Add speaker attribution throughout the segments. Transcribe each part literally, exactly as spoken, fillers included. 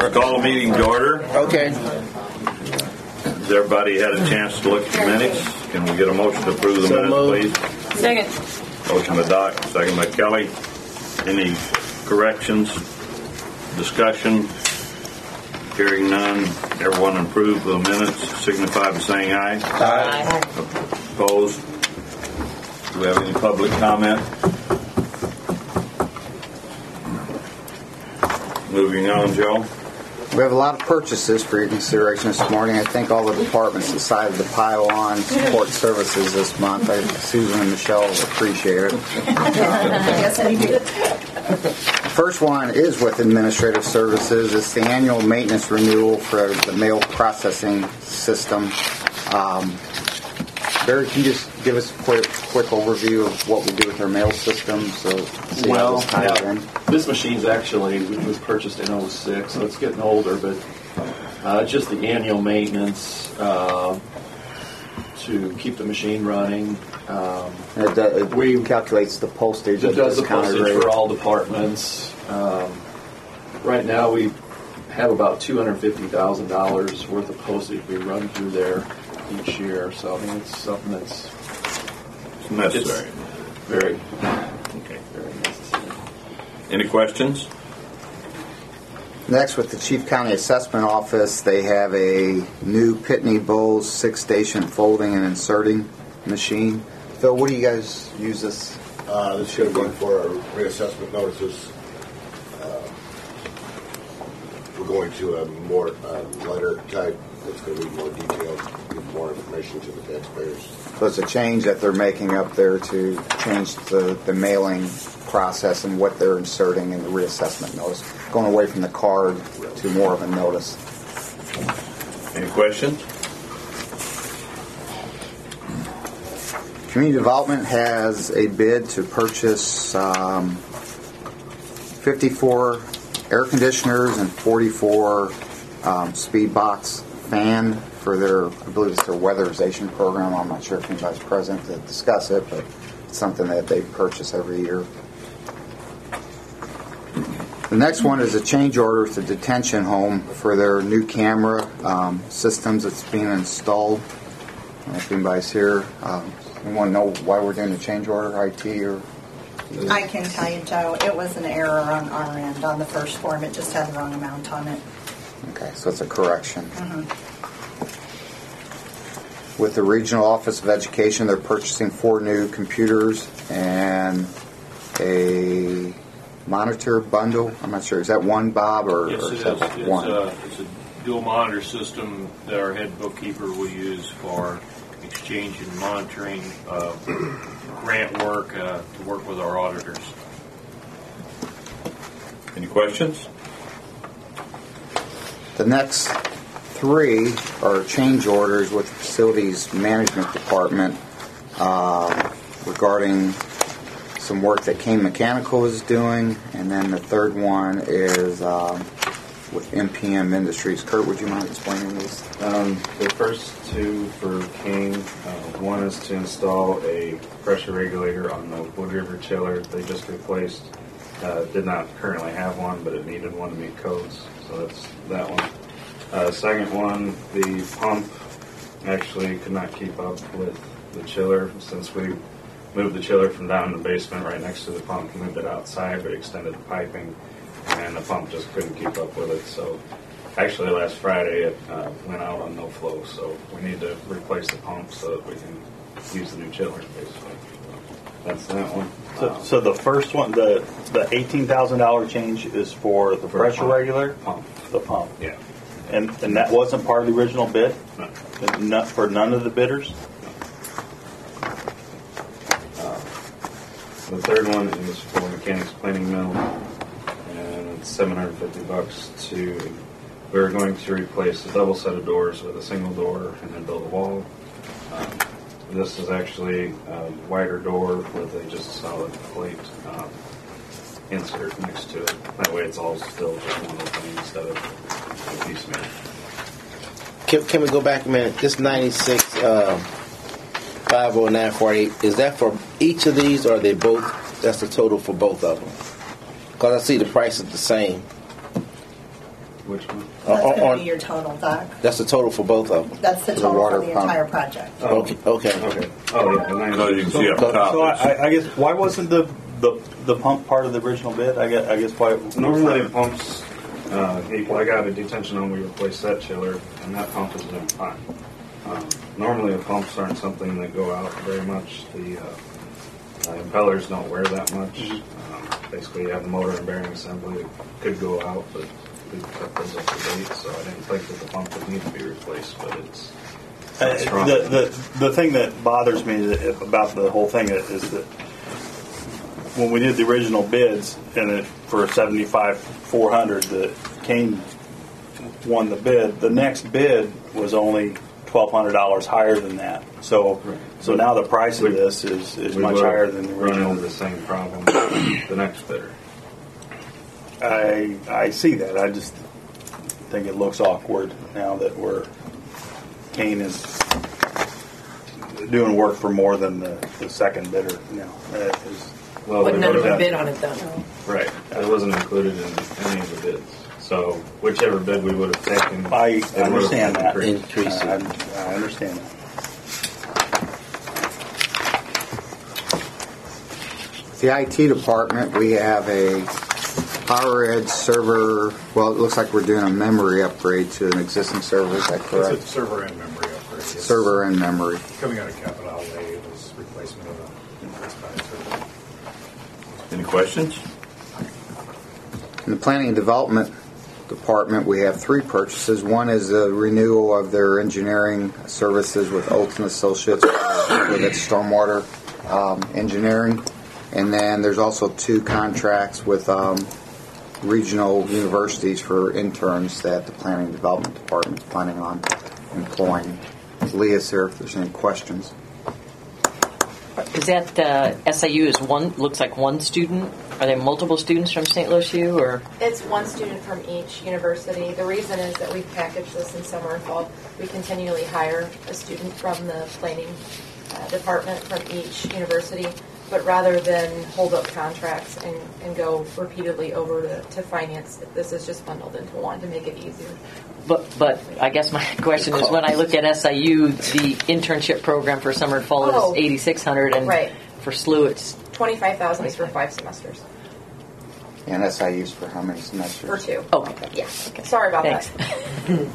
Speaker 1: Call the meeting to order.
Speaker 2: Okay.
Speaker 1: Has everybody had a chance to look at the minutes? Can we get a motion to approve the
Speaker 2: So
Speaker 1: minutes,
Speaker 2: moved.
Speaker 1: please?
Speaker 3: Second.
Speaker 1: Motion by Doc, second by Kelly. Any corrections? Discussion? Hearing none. Everyone approve the minutes, signify by saying aye.
Speaker 2: Aye.
Speaker 1: Opposed? Do we have any public comment? Moving on, Joe.
Speaker 4: We have a lot of purchases for your consideration this morning. I think all the departments decided to pile on support services this month. I, Susan and Michelle appreciate it.
Speaker 3: Yes, I do.
Speaker 4: The first one is with administrative services. It's the annual maintenance renewal for the mail processing system. Um, Barry, can you just give us a quick, quick overview of what we do with our mail system? So, see
Speaker 5: Well,
Speaker 4: how this ties
Speaker 5: yeah,
Speaker 4: in.
Speaker 5: this machine's actually it was purchased in oh six, so it's getting older. But uh, just the annual maintenance uh, to keep the machine running. Um,
Speaker 4: It, do- it
Speaker 5: We-
Speaker 4: calculates the postage.
Speaker 5: it
Speaker 4: at
Speaker 5: does the
Speaker 4: discounted
Speaker 5: postage
Speaker 4: rate.
Speaker 5: for all departments. Um, right now, we have about two hundred fifty thousand dollars worth of postage we run through there each year. So I mean, it's something that's
Speaker 1: It's necessary.
Speaker 5: very,
Speaker 1: Okay.
Speaker 5: very necessary.
Speaker 1: Any questions?
Speaker 4: Next, with the Chief County Assessment Office, they have a new Pitney Bowes six-station folding and inserting machine. Phil, what do you guys use this?
Speaker 6: Uh, this should be for our reassessment notices. Uh, we're going to a more uh, letter type that's going to be more detailed, give more information to the taxpayers.
Speaker 4: So it's a change that they're making up there to change the, the mailing process and what they're inserting in the reassessment notice, going away from the card to more of a notice.
Speaker 1: Any questions?
Speaker 4: Community Development has a bid to purchase um, fifty-four air conditioners and forty-four um, speed box fan for their, I believe it's their weatherization program. I'm not sure if anybody's present to discuss it, but it's something that they purchase every year. The next one is a change order to detention home for their new camera um, systems that's being installed. I don't know if anybody's here. Um, anyone know why we're doing the change order, I T or?
Speaker 3: I can tell you, Joe, it was an error on our end on the first form. It just had the wrong amount on it.
Speaker 4: Okay, so it's a correction.
Speaker 3: Mm-hmm.
Speaker 4: With the Regional Office of Education, they're purchasing four new computers and a monitor bundle. I'm not sure. Is that one, Bob, or,
Speaker 7: Yes,
Speaker 4: or
Speaker 7: it
Speaker 4: is
Speaker 7: is.
Speaker 4: that
Speaker 7: It's,
Speaker 4: one?
Speaker 7: uh, it's a dual monitor system that our head bookkeeper will use for exchange and monitoring uh, grant work uh, to work with our auditors.
Speaker 1: Any questions?
Speaker 4: The next three are change orders with the Facilities Management Department uh, regarding some work that Kane Mechanical is doing, and then the third one is um, with M P M Industries. Kurt, would you mind explaining these?
Speaker 8: Um, the first two for King, uh, one is to install a pressure regulator on the Wood River chiller they just replaced. Uh, did not currently have one, but it needed one to meet codes, so that's that one. Uh, second one, the pump actually could not keep up with the chiller since we moved the chiller from down in the basement right next to the pump, moved it outside, but extended the piping, and the pump just couldn't keep up with it. So actually last Friday it uh, went out on no flow, so we need to replace the pump so that we can use the new chiller, basically. That's that one.
Speaker 9: So,
Speaker 8: Um,
Speaker 9: so the first one, the the eighteen thousand dollar change is for the
Speaker 8: For
Speaker 9: pressure
Speaker 8: pump.
Speaker 9: regulator,
Speaker 8: Pump.
Speaker 9: the pump,
Speaker 8: Yeah.
Speaker 9: and and that wasn't part of the original bid.
Speaker 8: No.
Speaker 9: And not for none of the bidders.
Speaker 8: The third one is for mechanics planing mill, and it's seven hundred fifty bucks to. We're going to replace a double set of doors with a single door and then build a wall. Um, this is actually a wider door with a just solid plate um, insert next to it. That way, it's all still just one opening instead of a piecemeal.
Speaker 2: Can, can we go back a minute? This ninety-six uh, five oh nine forty-eight, is that for each of these, or are they both? That's the total for both of them? Because I see the price is the same.
Speaker 8: Which one?
Speaker 3: That's
Speaker 2: Uh,
Speaker 3: going to
Speaker 2: on-
Speaker 3: be your total, Doc.
Speaker 2: That's the total for both of them.
Speaker 3: That's the
Speaker 4: the
Speaker 3: total
Speaker 4: water
Speaker 3: for the
Speaker 4: pump.
Speaker 3: entire project.
Speaker 8: Oh,
Speaker 2: Okay. Okay.
Speaker 8: Okay. Oh, yeah. the ninety-
Speaker 1: So you can see up
Speaker 2: So-
Speaker 1: top.
Speaker 9: So I,
Speaker 1: it's-
Speaker 9: I- I guess why wasn't the, the the pump part of the original bid? I guess I guess why
Speaker 8: Normally the pumps, uh, I got a detention on, we replaced that chiller, and that pump has been fine. Um, normally the pumps aren't something that go out very much. The uh, uh, impellers don't wear that much. Um, basically, you have the motor and bearing assembly that could go out, but we kept those up to date, so I didn't think that the pump would need to be replaced, but it's
Speaker 9: Uh,
Speaker 8: not strong.
Speaker 9: the, the the thing that bothers me that- about the whole thing is that when we did the original bids and it for seventy five four hundred, the Kane won the bid. The next bid was only twelve hundred dollars higher than that. So so now the price of this is, is
Speaker 8: We
Speaker 9: much
Speaker 8: would
Speaker 9: higher than the
Speaker 8: run
Speaker 9: original.
Speaker 8: into the same problem with the next bidder.
Speaker 9: I I see that. I just think it looks awkward now that we're Kane is doing work for more than the, the second bidder now. That is,
Speaker 8: Well,
Speaker 10: But
Speaker 8: they
Speaker 10: none of
Speaker 8: would've
Speaker 10: them
Speaker 8: had-
Speaker 10: bid on it though.
Speaker 8: Right. It wasn't included in any of the bids. So whichever bid we would have taken,
Speaker 9: I
Speaker 8: it would've
Speaker 9: understand that.
Speaker 8: increased.
Speaker 2: Increase
Speaker 9: I,
Speaker 2: it.
Speaker 9: I understand that.
Speaker 4: The I T department, we have a PowerEdge server. Well, it looks like we're doing a memory upgrade to an existing server. Is that
Speaker 11: It's
Speaker 4: correct?
Speaker 11: a server and memory upgrade. It's
Speaker 4: Server and memory.
Speaker 11: Coming out of capital outlay, it was replacement of a increased by server.
Speaker 1: Any questions?
Speaker 4: In the planning and development department, we have three purchases. One is a renewal of their engineering services with Olson Associates for that stormwater um, engineering. And then there's also two contracts with um, regional universities for interns that the planning and development department is planning on employing. Leah's here if there's any questions.
Speaker 10: Is that uh, S I U is one? Looks like one student. Are there multiple students from Saint Louis U or?
Speaker 12: It's one student from each university. The reason is that we package this in summer and fall. We continually hire a student from the planning uh, department from each university. But rather than hold up contracts and, and go repeatedly over to, to finance, this is just bundled into one to make it easier.
Speaker 10: But but I guess my question is when I look at S I U, the internship program for summer and fall
Speaker 12: Oh.
Speaker 10: is eighty-six hundred, and
Speaker 12: Right.
Speaker 10: for S L U it's
Speaker 12: twenty-five thousand is for five semesters.
Speaker 4: And S I U's for how many semesters?
Speaker 12: For two.
Speaker 10: oh okay.
Speaker 12: Yeah. Sorry about
Speaker 10: Thanks.
Speaker 12: that.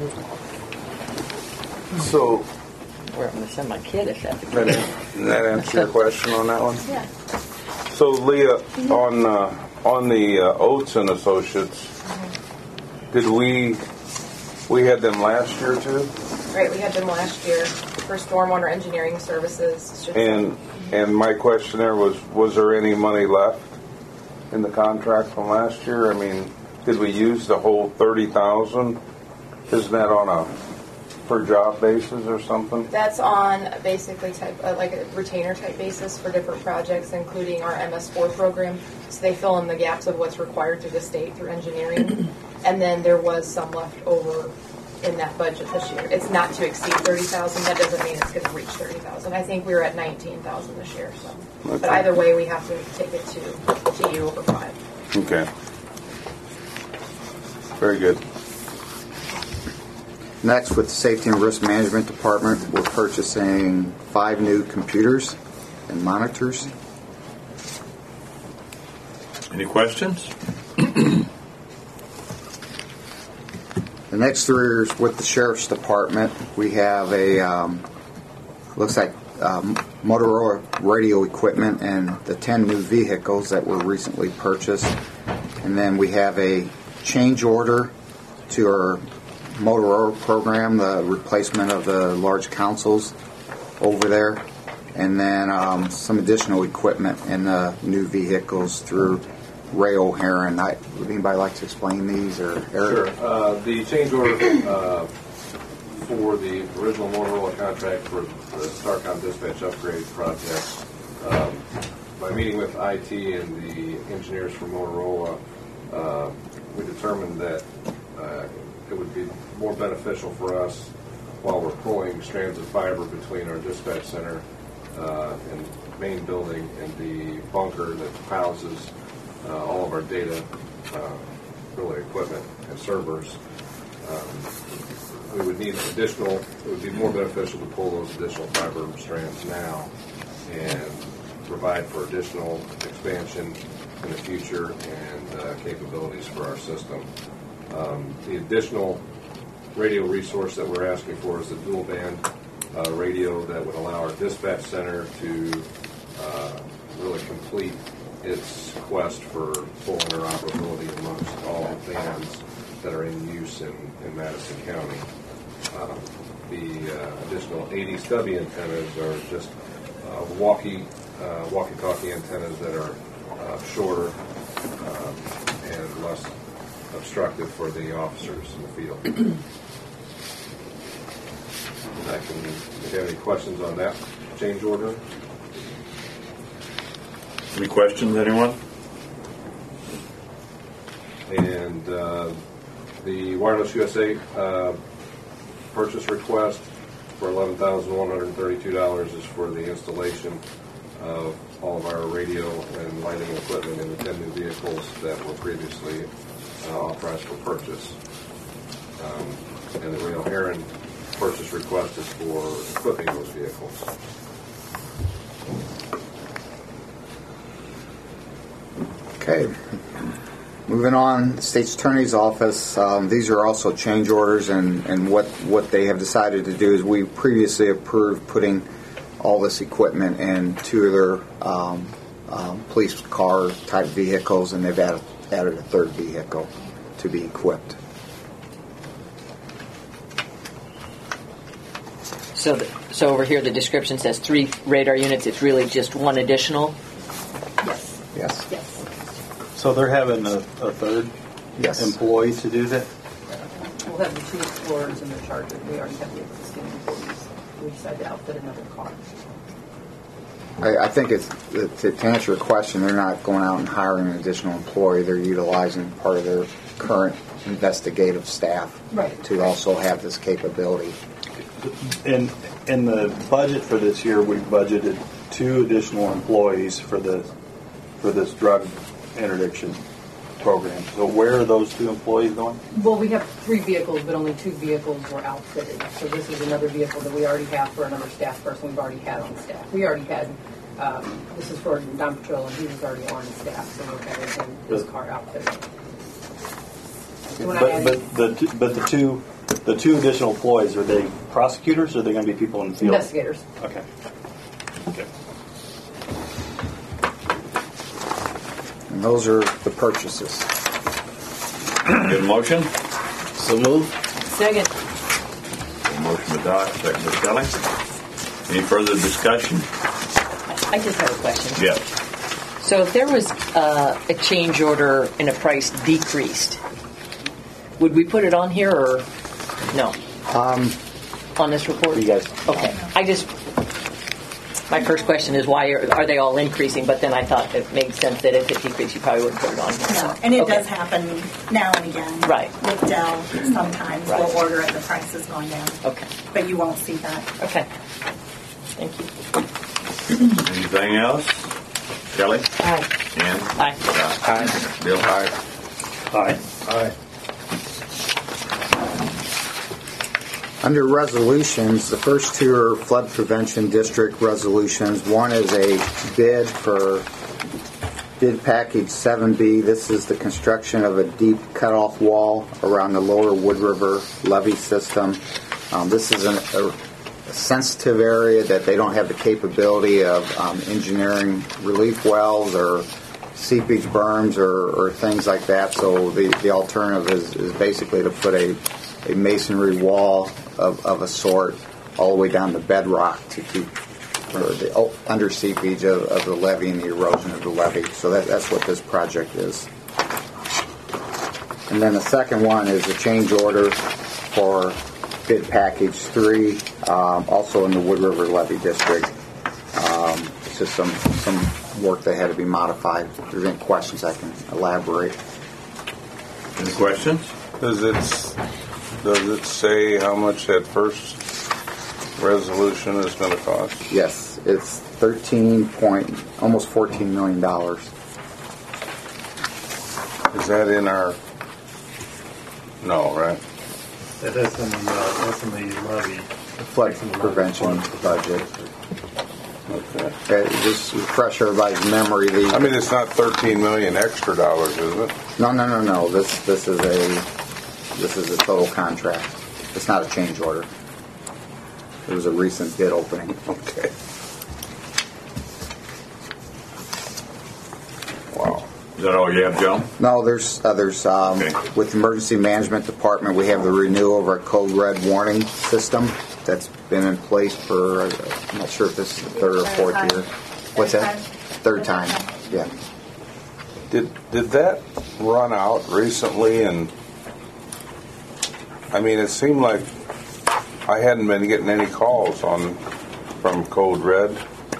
Speaker 13: So,
Speaker 10: Where I'm going to send my kid if that's the
Speaker 13: that,
Speaker 10: case.
Speaker 13: that answer your question on that one?
Speaker 12: Yeah.
Speaker 13: So, Leah, on uh, on the uh, Oates and Associates, did we we had them last year too?
Speaker 12: Right, we had them last year for stormwater engineering services. It's just-
Speaker 13: And and my question there was, was there any money left in the contract from last year? I mean, did we use the whole thirty thousand? Isn't that on a per job basis or something?
Speaker 12: That's on basically type uh, like a retainer type basis for different projects, including our M S four program. So they fill in the gaps of what's required through the state through engineering, and then there was some left over in that budget this year. It's not to exceed thirty thousand. That doesn't mean it's going to reach thirty thousand. I think we were at nineteen thousand this year. So, but
Speaker 13: Okay.
Speaker 12: either way, we have to take it to to you over five.
Speaker 13: Okay. Very good.
Speaker 4: Next, with the Safety and Risk Management Department, we're purchasing five new computers and monitors.
Speaker 1: Any questions?
Speaker 4: The next three is with the Sheriff's Department. We have a, um, looks like um, Motorola radio equipment and the ten new vehicles that were recently purchased. And then we have a change order to our Motorola program, the replacement of the large consoles over there. And then um, some additional equipment in the new vehicles through Ray O'Haron. I, would anybody like to explain these, or Eric?
Speaker 14: Sure. Uh, the change order uh, for the original Motorola contract for the Starcom dispatch upgrade project, um, by meeting with I T and the engineers from Motorola, uh, we determined that uh, it would be more beneficial for us while we're pulling strands of fiber between our dispatch center uh, and main building and the bunker that houses uh, all of our data, uh, really equipment and servers, Um, we would need additional, it would be more beneficial to pull those additional fiber strands now and provide for additional expansion in the future and uh, capabilities for our system. Um, the additional radio resource that we're asking for is a dual band uh, radio that would allow our dispatch center to uh, really complete its quest for full interoperability amongst all bands that are in use in, in Madison County. Uh, the uh, additional eighty stubby antennas are just uh, walkie, uh, walkie-talkie antennas that are uh, shorter um, and less obstructive for the officers in the field. I can, if you have any questions on that change order?
Speaker 1: Any questions, anyone?
Speaker 14: And uh, the Wireless U S A uh, purchase request for eleven thousand one hundred thirty-two dollars is for the installation of all of our radio and lighting equipment in the ten new vehicles that were previously uh, authorized for purchase. Um, and the Rail Heron purchase request is for equipping those vehicles.
Speaker 4: Okay. Moving on, the State's Attorney's Office, um, these are also change orders, and, and what, what they have decided to do is we previously approved putting all this equipment in two of their um, um, police car type vehicles, and they've added, added a third vehicle to be equipped.
Speaker 10: So, the, so over here the description says three radar units. It's really just one additional?
Speaker 3: Yes.
Speaker 4: Yes.
Speaker 3: Yes.
Speaker 9: So they're having a, a third
Speaker 4: Yes.
Speaker 9: employee to do that?
Speaker 15: We'll have the two Explorers and the Charger. We already have the existing employees. We decided to outfit another car.
Speaker 4: I, I think it's, to, to answer your question, they're not going out and hiring an additional employee. They're utilizing part of their current investigative staff
Speaker 15: Right.
Speaker 4: to also have this capability.
Speaker 9: In in the budget for this year, we budgeted two additional employees for the for this drug interdiction program. So where are those two employees going?
Speaker 15: Well, we have three vehicles, but only two vehicles were outfitted. So this is another vehicle that we already have for another staff person we've already had on staff. We already had, um, this is for Don Patrol, and he was already on staff, so we're having him, his car outfitted. So when I
Speaker 9: But
Speaker 15: added-
Speaker 9: but the but the two the two additional employees, are they prosecutors or are they going to be people in the field?
Speaker 15: Investigators.
Speaker 9: Okay. Okay.
Speaker 4: And those are the purchases.
Speaker 1: Good motion?
Speaker 2: So move.
Speaker 10: Second.
Speaker 1: Motion by Doc, second by Kelly. Any further discussion?
Speaker 10: I just have a question.
Speaker 1: Yes.
Speaker 10: So if there was uh, a change order and a price decreased, would we put it on here or no?
Speaker 4: Um,
Speaker 10: on this report?
Speaker 2: You guys.
Speaker 10: Okay. I just, my first question is why are, are they all increasing? But then I thought it made sense that if it decreased, you probably wouldn't put it on here.
Speaker 3: No, and it
Speaker 10: Okay.
Speaker 3: does happen now and again.
Speaker 10: Right.
Speaker 3: With Dell, sometimes
Speaker 10: Right.
Speaker 3: we'll order it, the price is going down.
Speaker 10: Okay.
Speaker 3: But you won't see that.
Speaker 10: Okay. Thank you.
Speaker 1: Anything else? Kelly?
Speaker 10: Aye.
Speaker 1: Ann?
Speaker 10: Aye.
Speaker 1: Aye. Bill? Aye.
Speaker 9: Aye.
Speaker 6: Aye.
Speaker 4: Under resolutions, the first two are flood prevention district resolutions. One is a bid for bid package seven B. This is the construction of a deep cutoff wall around the lower Wood River levee system. Um, this is an, a, a sensitive area that they don't have the capability of um, engineering relief wells or seepage berms or, or things like that. So the, the alternative is, is basically to put a a masonry wall of, of a sort all the way down the bedrock to keep or the under seepage of, of the levee and the erosion of the levee. So that, that's what this project is. And then the second one is a change order for bid package three, um, also in the Wood River Levee District. Um, it's just some, some work that had to be modified. If there's any questions, I can elaborate.
Speaker 1: Any questions?
Speaker 13: Does it does it say how much that first resolution is going to cost?
Speaker 4: Yes, it's thirteen point, almost fourteen million dollars.
Speaker 13: Is that in our? No, right?
Speaker 11: That's in the, uh, that's in the levy.
Speaker 4: Flood prevention budget. Okay, just refresh everybody's memory. The,
Speaker 13: I mean, it's not thirteen million extra dollars, is it?
Speaker 4: No, no, no, no. This this is a this is a total contract. It's not a change order. It was a recent bid opening.
Speaker 13: Okay. Wow.
Speaker 1: Is that all you have, Joe?
Speaker 4: No, there's others. Um,
Speaker 1: Okay.
Speaker 4: With the Emergency Management Department, we have the renewal of our Code Red warning system that's been in place for, uh, I'm not sure if this is the third or fourth year. What's that? Third time, yeah.
Speaker 13: Did did that run out recently? And I mean, it seemed like I hadn't been getting any calls on from Code Red,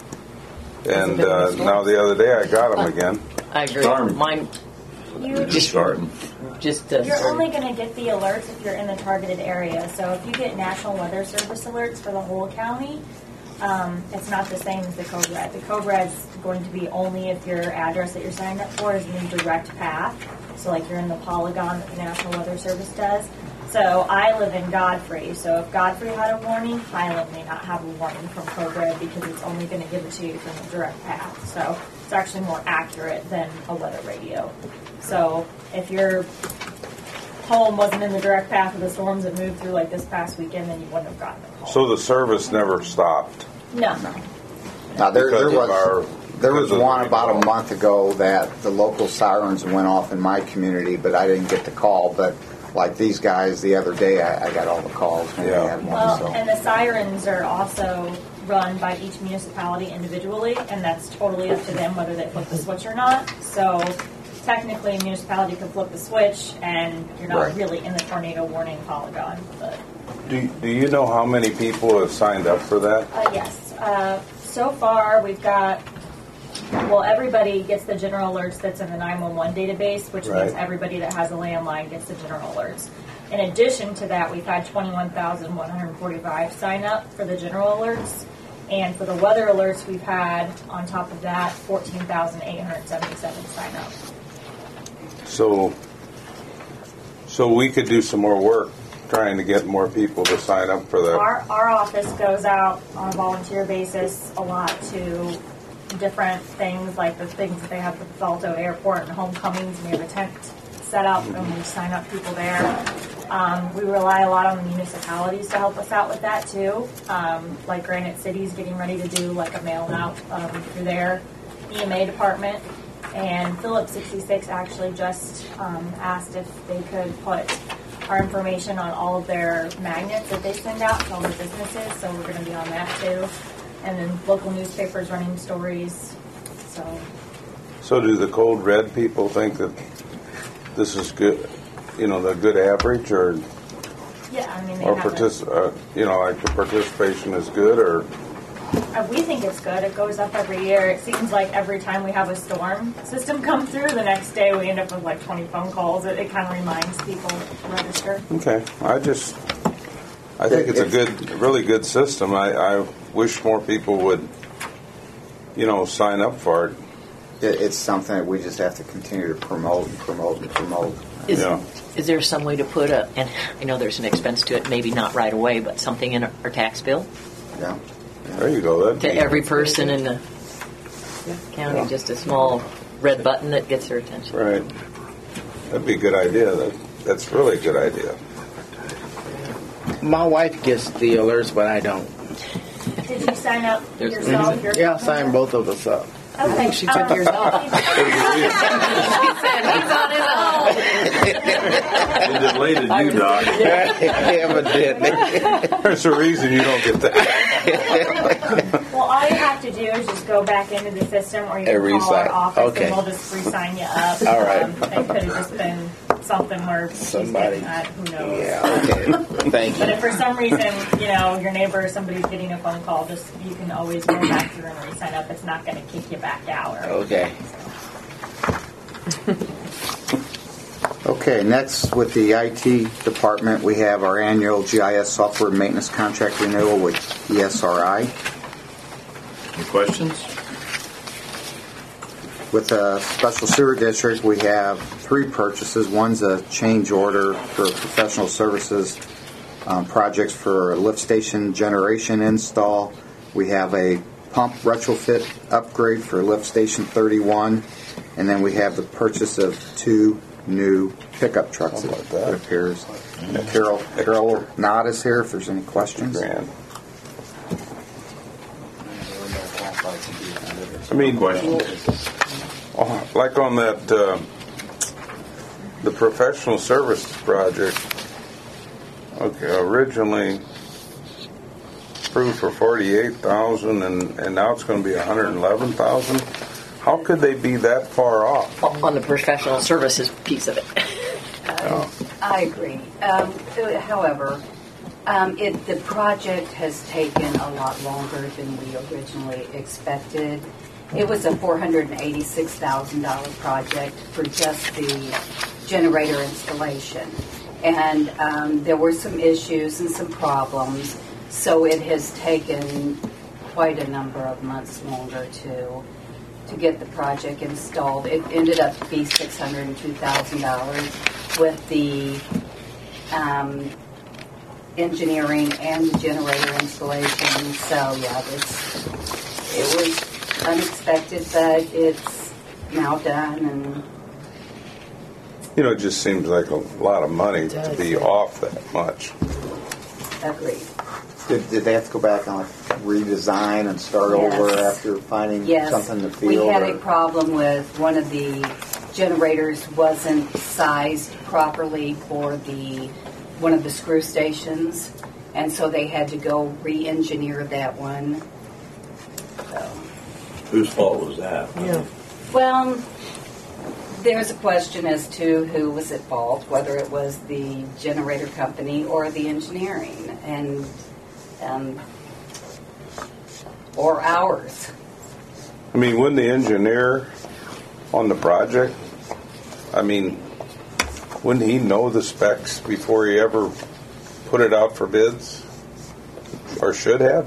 Speaker 13: and uh, now the other day I got them again.
Speaker 10: I agree.
Speaker 1: Darn.
Speaker 10: Mine
Speaker 1: You just starting.
Speaker 10: just uh,
Speaker 16: You're only going to get the alerts if you're in the targeted area. So if you get National Weather Service alerts for the whole county, um, it's not the same as the Code Red. The Code Red's going to be only if your address that you're signed up for is in direct path. So like you're in the polygon that the National Weather Service does. So I live in Godfrey. So if Godfrey had a warning, Highland may not have a warning from Code Red because it's only going to give it to you from the direct path. So it's actually more accurate than a weather radio. So if your home wasn't in the direct path of the storms that moved through like this past weekend, then you wouldn't have gotten a call.
Speaker 13: So the service never stopped.
Speaker 16: No.
Speaker 4: Now there, there
Speaker 13: Because of
Speaker 4: was
Speaker 13: our-
Speaker 4: there was
Speaker 13: because of
Speaker 4: one
Speaker 13: the
Speaker 4: about a
Speaker 13: recall.
Speaker 4: month ago that the local sirens went off in my community, but I didn't get the call. But like these guys, the other day I, I got all the calls when
Speaker 13: Yeah.
Speaker 4: they had one.
Speaker 16: Well,
Speaker 4: So
Speaker 16: and the sirens are also run by each municipality individually, and that's totally up to them whether they flip the switch or not. So technically, a municipality could flip the switch, and you're not
Speaker 4: Right.
Speaker 16: really in the tornado warning polygon. But
Speaker 13: Do Do you know how many people have signed up for that?
Speaker 16: uh, yes, uh, so far we've got. Well, everybody gets the general alerts that's in the nine one one database, which
Speaker 13: Right.
Speaker 16: means everybody that has a landline gets the general alerts. In addition to that, we've had twenty-one thousand one hundred forty-five sign up for the general alerts. And for the weather alerts, we've had, on top of that, fourteen thousand eight hundred seventy-seven sign up.
Speaker 13: So, so we could do some more work trying to get more people to sign up for that.
Speaker 16: Our, our office goes out on a volunteer basis a lot to different things, like the things that they have at the Salto Airport and homecomings, and we have a tent set up and we sign up people there. Um, we rely a lot on the municipalities to help us out with that too. Um, like Granite City's getting ready to do like a mail out um, through their E M A department. And Phillips sixty-six actually just um, asked if they could put our information on all of their magnets that they send out to all their businesses, so we're going to be on that too. And then local newspapers running stories. So
Speaker 13: So do the Code Red people think that this is good, you know, the good average, or
Speaker 16: yeah, I mean, they
Speaker 13: or
Speaker 16: have a-
Speaker 13: partic- uh, you know, like the participation is good, or
Speaker 16: Uh, we think it's good. It goes up every year. It seems like every time we have a storm system come through, the next day we end up with like twenty phone calls. It, it kind of reminds people to register.
Speaker 13: okay. I just, I think it's a good, really good system. I, I wish more people would, you know, sign up for it.
Speaker 4: it, it's something that we just have to continue to promote and promote and promote.
Speaker 10: Is,
Speaker 13: Yeah.
Speaker 10: is there some way to put a, and I know there's an expense to it, maybe not right away, but something in our tax bill
Speaker 4: Yeah.
Speaker 13: There you go. That'd
Speaker 10: to
Speaker 13: be-
Speaker 10: every person in the county, just a small red button that gets their attention.
Speaker 13: Right. That'd be a good idea. That, that's really a good idea.
Speaker 2: My wife gets the alerts, but I don't.
Speaker 16: Did you sign up
Speaker 10: There's-
Speaker 16: yourself? Your
Speaker 2: Yeah, I'll sign both of us up.
Speaker 16: Okay.
Speaker 10: She took
Speaker 16: um,
Speaker 10: yours off. She said he's on his own.
Speaker 1: It deleted you, Doc.
Speaker 2: Evidently.
Speaker 13: There's a reason you don't get that.
Speaker 16: Well, all you have to do is just go back into the system, or you
Speaker 2: And
Speaker 16: can call our
Speaker 2: re-sign.
Speaker 16: office,
Speaker 2: Okay.
Speaker 16: and we'll just re-sign you up.
Speaker 2: All right.
Speaker 16: Um, it could have just been something where she's
Speaker 2: Somebody.
Speaker 16: getting that. Who knows?
Speaker 2: Yeah, okay. Thank
Speaker 16: But
Speaker 2: you.
Speaker 16: if for some reason, you know, your neighbor or somebody's getting a phone call, just you can always go back through and re-sign up. It's not going to kick you back out. Or
Speaker 2: Okay.
Speaker 4: Okay, next with the I T department, we have our annual G I S software maintenance contract renewal with E S R I.
Speaker 1: Any questions?
Speaker 4: With the special sewer district, we have three purchases. One's a change order for professional services um, projects for lift station generation install. We have a pump retrofit upgrade for lift station thirty-one, and then we have the purchase of two new pickup trucks. It, it appears. Carol Carol Knott is here. If there's any questions.
Speaker 13: Grand. I mean, oh, like on that, uh, the professional service project, okay, originally approved for forty-eight thousand and, and now it's going to be one hundred eleven thousand. How could they be that far off?
Speaker 10: On the professional services piece of it.
Speaker 13: Oh.
Speaker 17: I agree. Um, however, um, it, the project has taken a lot longer than we originally expected. It was a four hundred eighty-six thousand dollars project for just the generator installation. And um, there were some issues and some problems, so it has taken quite a number of months longer to to get the project installed. It ended up to be six hundred two thousand dollars with the um, engineering and the generator installation. So yeah, it's, it was unexpected, but it's now done. And
Speaker 13: You know, it just seems like a lot of money to be off that much.
Speaker 17: agreed.
Speaker 4: Did, did they have to go back and like redesign and start
Speaker 17: Yes.
Speaker 4: over after finding
Speaker 17: Yes,
Speaker 4: something to feel?
Speaker 17: we had
Speaker 4: or-
Speaker 17: a problem with one of the generators wasn't sized properly for the one of the screw stations, and so they had to go re-engineer that one. So,
Speaker 1: Whose fault was that?
Speaker 10: Yeah.
Speaker 17: well, there's a question as to who was at fault, whether it was the generator company or the engineering, and um, or ours.
Speaker 13: I mean, when the engineer on the project, I mean, wouldn't he know the specs before he ever put it out for bids? Or should have?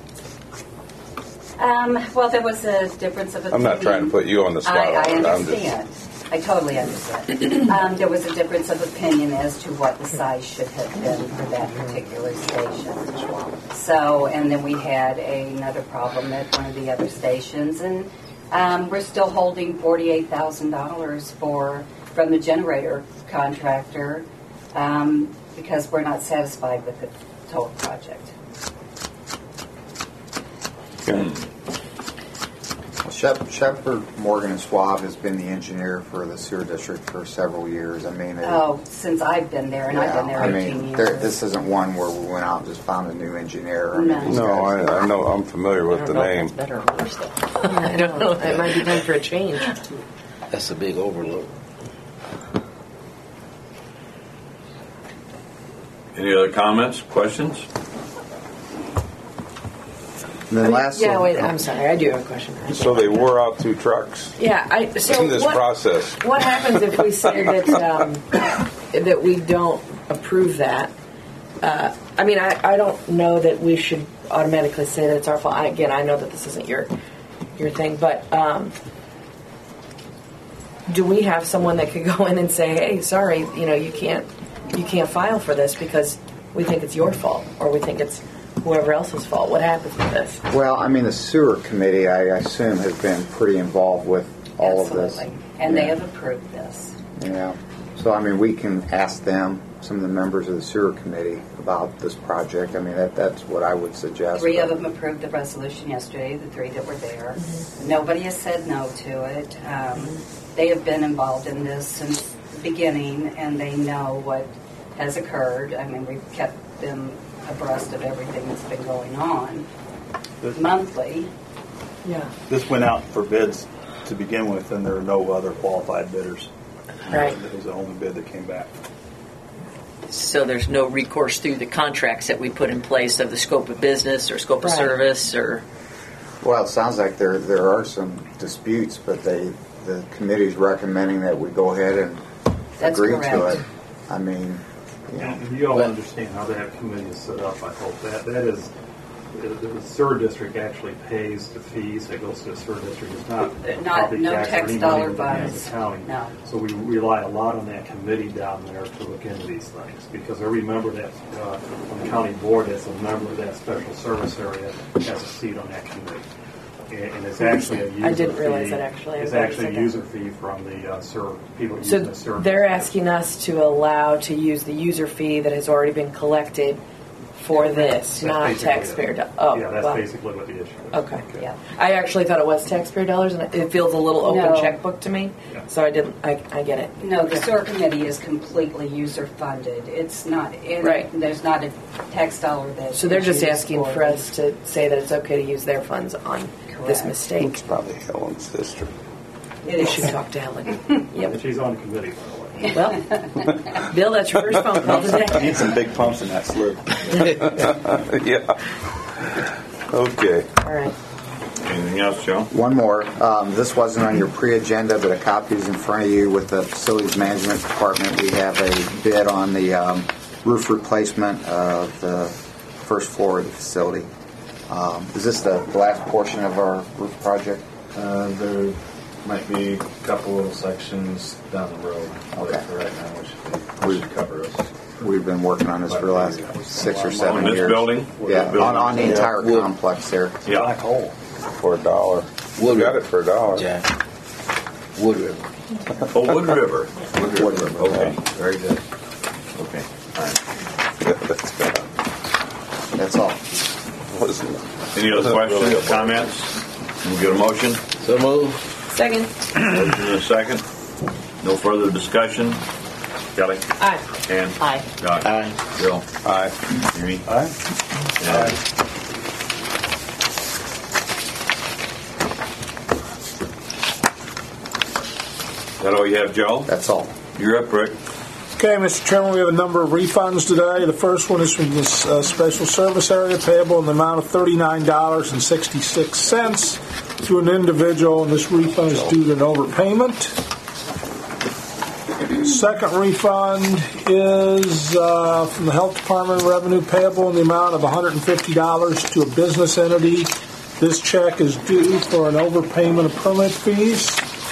Speaker 17: Um, well, there was a difference of opinion.
Speaker 13: I'm not trying to put you on the spot.
Speaker 17: I, I
Speaker 13: I'm just-
Speaker 17: understand. I totally understand. um, there was a difference of opinion as to what the size should have been for that particular station. So, and then we had another problem at one of the other stations, and um, we're still holding forty-eight thousand dollars for from the generator contractor um, because we're not satisfied with the total project.
Speaker 4: Shep- Shepherd Morgan and Schwab has been the engineer for the sewer district for several years. I mean, they,
Speaker 17: Oh, since I've been there, and I've been there
Speaker 4: I
Speaker 17: eighteen
Speaker 4: mean,
Speaker 17: years.
Speaker 4: there, this isn't one where we went out and just found a new engineer. I mean,
Speaker 17: No.
Speaker 4: these
Speaker 13: No,
Speaker 4: guys-
Speaker 13: I, I know, I'm familiar with the name.
Speaker 10: Better or worse, though. I don't know. It might be time for a change.
Speaker 2: That's a big overload.
Speaker 1: Any other comments, questions?
Speaker 4: And then last
Speaker 10: yeah,
Speaker 4: one-
Speaker 10: wait. I'm sorry. I do have a question.
Speaker 13: So they wore out two trucks
Speaker 10: Yeah. I, so
Speaker 13: in this
Speaker 10: what,
Speaker 13: process.
Speaker 10: what happens if we say that um, that we don't approve that? Uh, I mean, I, I don't know that we should automatically say that it's our fault. I, again, I know that this isn't your your thing, but um, do we have someone that could go in and say, "Hey, sorry, you know, you can't you can't file for this because we think it's your fault, or we think it's whoever else's fault"? What happens with this?
Speaker 4: Well, I mean, the sewer committee, I assume, has been pretty involved with all
Speaker 17: Absolutely.
Speaker 4: of this.
Speaker 17: And they
Speaker 4: Yeah.
Speaker 17: have approved this.
Speaker 4: Yeah. So, I mean, we can ask them, some of the members of the sewer committee, about this project. I mean, that, that's what I would suggest.
Speaker 17: Three of
Speaker 4: but-
Speaker 17: them approved the resolution yesterday, the three that were there. Nobody has said no to it. Um, they have been involved in this since the beginning, and they know what has occurred. I mean, we've kept them abreast of everything that's been going on monthly.
Speaker 10: Yeah.
Speaker 9: This went out for bids to begin with, and there are no other qualified bidders.
Speaker 10: Right.
Speaker 9: It was the only bid that came back.
Speaker 10: So there's no recourse through the contracts that we put in place of the scope of business or scope of
Speaker 4: Right.
Speaker 10: service or.
Speaker 4: Well, it sounds like there there are some disputes, but they the committee's recommending that we go ahead and
Speaker 17: That's
Speaker 4: agree to
Speaker 17: correct.
Speaker 4: it. I mean, you know,
Speaker 11: And you all understand how that committee is set up, I hope. That, that is the sewer district actually pays the fees that goes to the sewer district. It's not
Speaker 17: Not-
Speaker 11: property
Speaker 17: no
Speaker 11: tax or
Speaker 17: tax
Speaker 11: any
Speaker 17: dollar
Speaker 11: money from
Speaker 17: buys.
Speaker 11: the county.
Speaker 17: No.
Speaker 11: So we rely a lot on that committee down there to look into these things, because every member that, uh, on the county board that's a member of that special service area has a seat on that committee. And and it's actually a user fee.
Speaker 10: I didn't realize that, actually. I'm
Speaker 11: It's
Speaker 10: glad you
Speaker 11: actually a
Speaker 10: said that.
Speaker 11: user fee from the uh, sewer, people
Speaker 10: So
Speaker 11: using the sewer.
Speaker 10: they're asking us to allow to use the user fee that has already been collected for this,
Speaker 11: That's
Speaker 10: not
Speaker 11: basically
Speaker 10: taxpayer.
Speaker 11: it.
Speaker 10: Do- oh,
Speaker 11: Yeah, that's
Speaker 10: well.
Speaker 11: basically what the issue is.
Speaker 10: Okay.
Speaker 17: Yeah.
Speaker 10: I actually thought it was taxpayer dollars, and it feels a little open
Speaker 17: No.
Speaker 10: checkbook to me.
Speaker 11: Yeah.
Speaker 10: So I didn't. I, I get it.
Speaker 17: No, the sewer committee is completely user funded. It's not, in,
Speaker 10: Right.
Speaker 17: there's not a tax dollar that.
Speaker 10: So they're
Speaker 17: is
Speaker 10: just
Speaker 17: used
Speaker 10: asking for
Speaker 17: it.
Speaker 10: us to say that it's okay to use their funds on this
Speaker 17: Correct.
Speaker 10: mistake.
Speaker 13: It's probably Helen's sister.
Speaker 17: It
Speaker 10: We
Speaker 17: is.
Speaker 10: should talk to Helen.
Speaker 11: And
Speaker 10: Yep.
Speaker 11: she's on the committee, by the way.
Speaker 10: Well, Bill, that's your first phone call today.
Speaker 9: Need some big pumps in that slurp.
Speaker 13: Yeah. Okay.
Speaker 10: All right.
Speaker 1: Anything else, Joe?
Speaker 4: One more. Um, this wasn't on your pre-agenda, but a copy is in front of you with the Facilities Management Department. We have a bid on the um, roof replacement of the first floor of the facility. Um, is this the last portion of our roof project?
Speaker 8: Uh, there might be a couple of sections down the road.
Speaker 4: Okay.
Speaker 8: But for right now, we should, we should cover us.
Speaker 4: We've been working on this for the last six or seven
Speaker 1: On this
Speaker 4: years.
Speaker 1: building?
Speaker 4: Yeah,
Speaker 1: Building.
Speaker 4: on, on the entire
Speaker 2: Yeah.
Speaker 4: complex there.
Speaker 1: Yeah.
Speaker 9: Black hole.
Speaker 13: For a dollar. We got it for a dollar.
Speaker 2: Jack. Wood River.
Speaker 1: Oh, Wood River. Wood
Speaker 4: Wood
Speaker 1: River.
Speaker 4: River,
Speaker 1: Okay, very good. Okay. All right.
Speaker 13: That's bad.
Speaker 4: That's all.
Speaker 13: Wasn't it?
Speaker 1: Any other
Speaker 13: Wasn't really
Speaker 1: questions,
Speaker 13: a-
Speaker 1: comments? Can we get a motion?
Speaker 2: So move.
Speaker 10: Second.
Speaker 1: Motion and a second. No further discussion. Kelly?
Speaker 10: Aye.
Speaker 1: Ann?
Speaker 10: Aye.
Speaker 1: Doc?
Speaker 2: Aye.
Speaker 1: Bill?
Speaker 13: Aye.
Speaker 1: Amy?
Speaker 9: Aye.
Speaker 1: Aye. Is that all you have, Joe?
Speaker 4: That's all.
Speaker 1: You're up, Rick.
Speaker 18: Okay, Mister Chairman, we have a number of refunds today. The first one is from this uh, special service area payable in the amount of thirty-nine dollars and sixty-six cents to an individual, and this refund is due to an overpayment. Second refund is uh, from the Health Department revenue payable in the amount of one hundred fifty dollars to a business entity. This check is due for an overpayment of permit fees.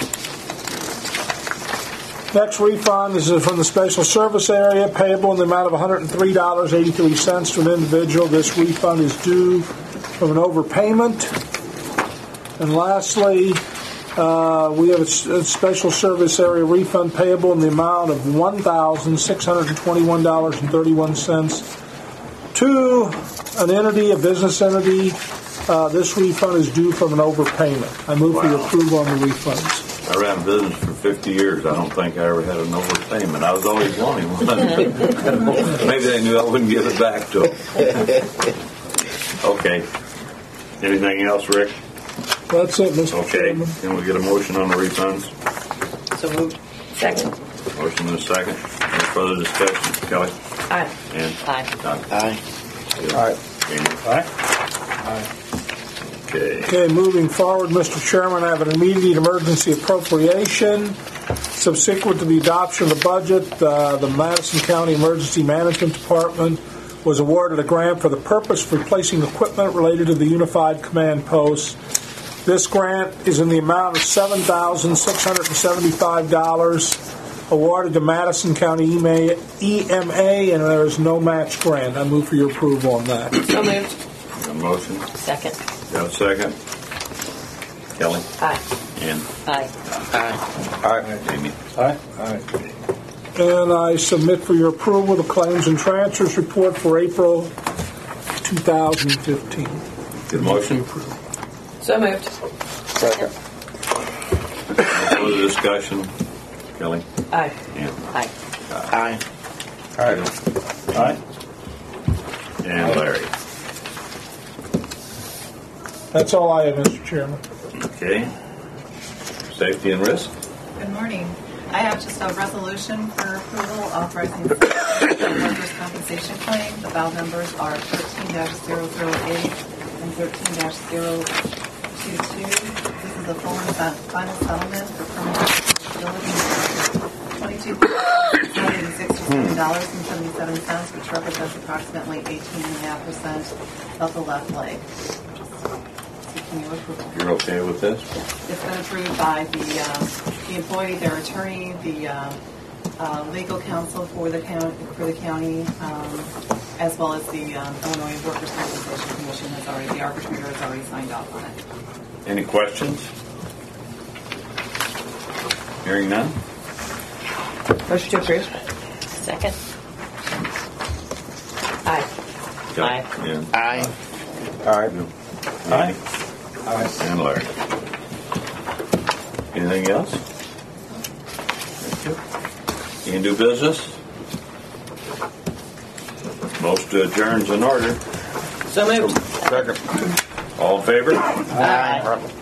Speaker 18: Next refund is from the special service area payable in the amount of one hundred three dollars and eighty-three cents to an individual. This refund is due from an overpayment. And lastly, uh, we have a, s- a special service area refund payable in the amount of one thousand six hundred twenty-one dollars and thirty-one cents to an entity, a business entity. Uh, this refund is due from an overpayment. I move for your approval on the refunds.
Speaker 1: I ran a business for fifty years. I don't think I ever had an overpayment. I was always wanting one. Maybe they knew I wouldn't give it back to them. Okay. Anything else, Rick?
Speaker 18: That's it, Mister
Speaker 1: Okay.
Speaker 18: Chairman.
Speaker 1: Can we get a motion on the refunds?
Speaker 10: So moved. Second.
Speaker 1: Motion and a second. No further discussion. Kelly?
Speaker 10: Aye.
Speaker 1: And
Speaker 10: Aye.
Speaker 1: Doc?
Speaker 2: Aye.
Speaker 1: Aye. Amy?
Speaker 9: Aye.
Speaker 1: Okay.
Speaker 18: Okay, moving forward, Mister Chairman, I have an immediate emergency appropriation. Subsequent to the adoption of the budget, uh, the Madison County Emergency Management Department was awarded a grant for the purpose of replacing equipment related to the Unified Command Post. This grant is in the amount of seven thousand six hundred seventy-five dollars, awarded to Madison County E M A, and there is no match grant. I move for your approval on that.
Speaker 10: So moved.
Speaker 1: Got a motion?
Speaker 10: Second.
Speaker 1: Got a second? Kelly?
Speaker 10: Aye.
Speaker 1: And
Speaker 10: Aye.
Speaker 2: Aye.
Speaker 13: Aye.
Speaker 1: Amy?
Speaker 9: Aye.
Speaker 1: Aye.
Speaker 18: And I submit for your approval the claims and transfers report for April two thousand fifteen.
Speaker 1: Good motion?
Speaker 10: So moved.
Speaker 2: Second.
Speaker 1: No further discussion. Kelly?
Speaker 10: Aye.
Speaker 1: And
Speaker 10: Aye.
Speaker 2: Aye.
Speaker 1: Aye.
Speaker 9: Aye.
Speaker 1: And Larry?
Speaker 18: That's all I have, Mister Chairman.
Speaker 1: Okay. Safety and risk?
Speaker 3: Good morning. I have just a resolution for approval authorizing the workers' compensation claim. The file numbers are thirteen dash zero zero eight and thirteen dash zero two two. This is a full and fi- final settlement for permanent disability. twenty-two thousand six hundred sixty seven dollars and seventy-seven cents, which represents approximately eighteen point five percent of the left leg. Seeking your approval.
Speaker 1: You're okay with this?
Speaker 3: It's been approved by the, uh, the employee, their attorney, the uh, uh, legal counsel for the county, for the county, um, as well as the um, Illinois Workers' Compensation Commission has already, the arbitrator has already signed off on it.
Speaker 1: Any questions? Hearing none?
Speaker 10: Motion to approve. Second. Aye.
Speaker 1: Aye. Yeah.
Speaker 2: Aye.
Speaker 13: Aye.
Speaker 1: Aye. Aye. And Larry. Anything else? Thank you. Any new business? Most to adjourn's in order.
Speaker 10: So moved.
Speaker 1: Second. All in favor?
Speaker 10: Aye.